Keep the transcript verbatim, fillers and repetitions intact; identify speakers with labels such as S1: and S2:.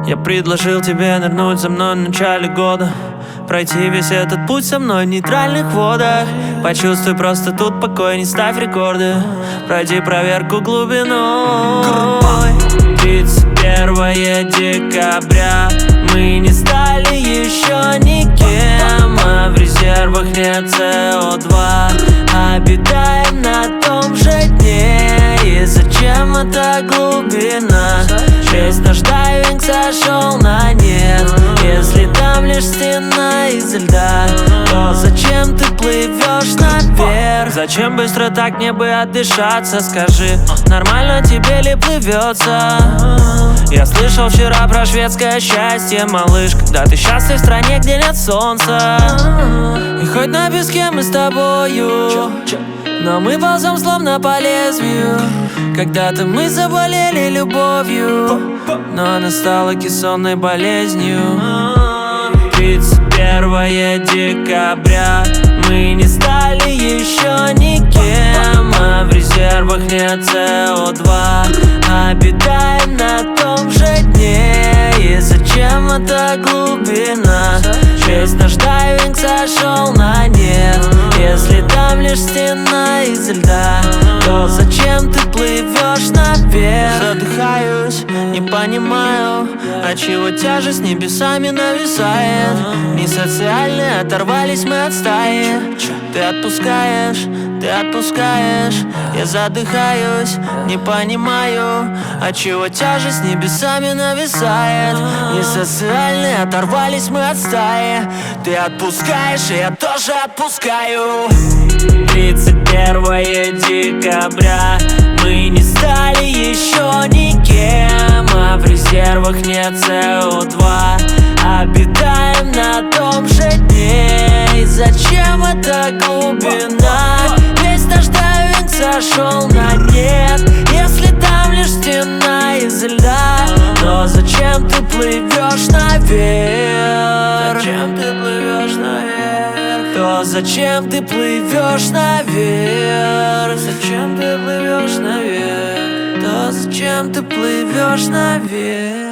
S1: Я предложил тебе нырнуть за мной в начале года, пройти весь этот путь со мной в нейтральных водах. Почувствуй просто тут покой, не ставь рекорды, пройди проверку глубиной. Тридцать первое декабря, мы не стали еще никем, а в резервах нет си о два. Обитаем на том же дне, и зачем эта глубина? Весь наш дайвинг сошел на нет. Если там лишь стена из льда, то зачем ты плывешь наверх? Зачем быстро так мне бы отдышаться? Скажи, нормально тебе ли плывется? Я слышал вчера про шведское счастье, малыш, когда ты счастлив в стране, где нет солнца. И хоть на песке мы с тобою, но мы ползем словно по лезвию. Когда-то мы заболели любовью, но она стала кессонной болезнью. Тридцать первое декабря, мы не стали еще никем, а в резервах нет си о два. Обитаем на том же дне, и зачем эта глубина? Весь наш дайвинг сошел на нет. Если там лишь стена из льда, то зачем ты плывешь наверх? Задыхаюсь, не понимаю, отчего тяжесть небесами нависает. Не социальные, оторвались мы от стаи. Ты отпускаешь, ты отпускаешь. Я задыхаюсь, не понимаю, отчего тяжесть небесами нависает. Не социальные, оторвались мы от стаи. Ты отпускаешь, и я тоже отпускаю. Тридцать первое декабря, мы не стали еще никем, а в резервах нет си о два. Обитаем на том же дне, и зачем эта глубина? Весь наш дайвинг сошел на нет. Если там лишь стена из льда, то зачем ты плывешь наверх? Зачем ты плывешь наверх? То зачем ты плывешь наверх? Зачем ты плывешь наверх? То зачем ты плывешь наверх?